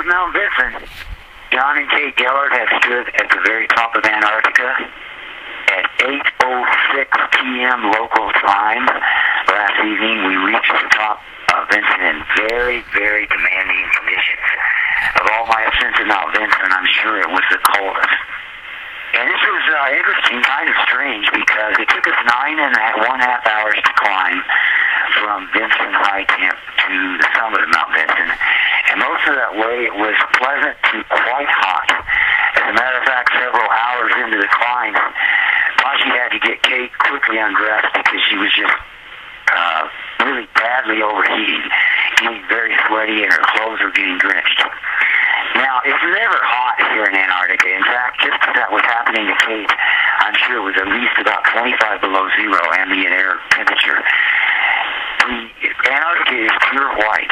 Mount Vinson, John and Kate Gellert had stood at the very top of Antarctica at 8:06 p.m. local time last evening. We reached the top of Vinson in very, very demanding conditions. Of all my ascents in Mount Vinson, I'm sure it was the coldest. And this was interesting, kind of strange, because it took us 9.5 hours to climb from Vinson High Camp to the summit of Mount Vinson. And most of that way, it was pleasant to quite hot. As a matter of fact, several hours into the climb, Tashi had to get Kate quickly undressed because she was just really badly overheated, getting very sweaty, and her clothes were getting drenched. Now, it's never hot here in Antarctica. In fact, just as that was happening to Kate, I'm sure it was at least about 25 below zero ambient air temperature. The Antarctica is pure white,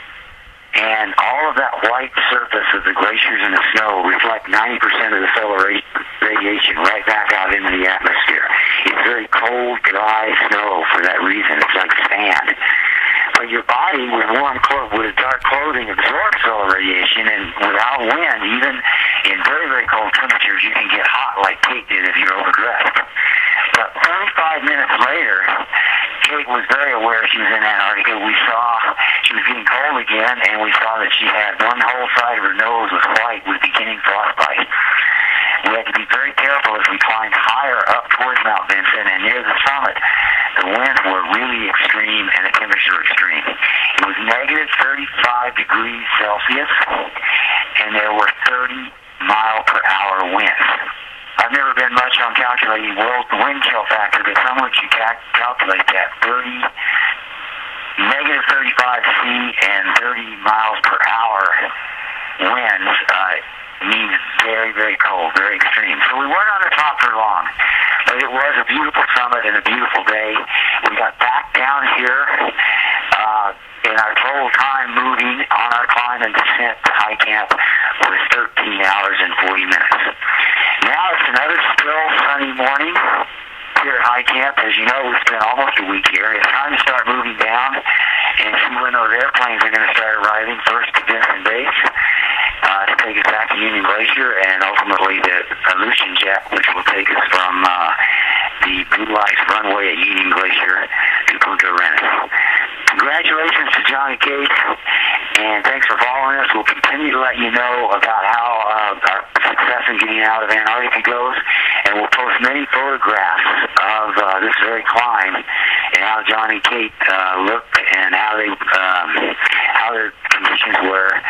and all of that white surface of the glaciers and the snow reflect 90% of the solar radiation right back out into the atmosphere. It's very cold, dry snow for that reason. It's like sand. But your body with with dark clothing absorbs solar radiation, and without wind, even in very, very cold temperatures, you can get hot like Kate did if you're overdressed. But 25 minutes later, Kate was very aware she was in Antarctica. We saw she was getting cold again, and we saw that she had one whole side of her nose was white with beginning frostbite. We had to be very careful as we climbed higher up towards Mount Vinson, and near the summit, the winds were really extreme and the temperature extreme. It was negative 35 degrees Celsius, and there were 30-mile-per-hour winds. I've never been much on calculating wind chill factor, but somewhere you calculate that negative 35 C and 30 miles per hour winds means very, very cold, very extreme. So we weren't on the top for long, but it was a beautiful summit and a beautiful day. We got back down here, and our total time moving on our climb and descent to High Camp was 13 hours and 40 minutes. Now it's another still sunny morning here at High Camp. As you know, we spent almost a week here. It's time to start moving down and see when those airplanes are going to start arriving, first to Vinson Base, to take us back to Union Glacier, and ultimately the Aleutian jet, which will take us from the Blue Ice runway at Union Glacier to Punta Arenas. Congratulations to John and Kate, and thanks for following us. We'll continue to let you know about how our success in getting out of Antarctica goes, and we'll post many photographs of this very climb and how John and Kate looked and how their conditions were